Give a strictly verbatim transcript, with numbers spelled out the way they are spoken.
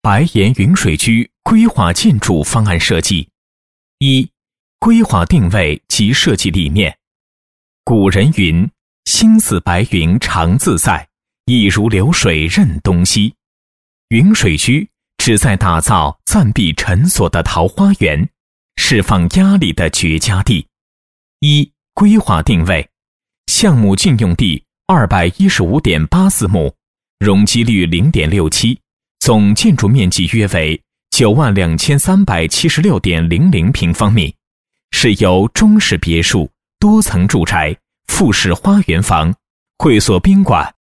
白岩云水区规划建筑方案设计。一、规划定位及设计理念。古人云：心似白云常自在，意如流水任东西。云水区旨在打造暂避尘锁的桃花源，释放压力的绝佳地。一、规划定位。项目净用地 二百一十五点八四 亩，容积率 零点六七， 总建筑面积约为 九万两千三百七十六点零零 平方米，是由中式别墅、多层住宅、复式花园房、会所宾馆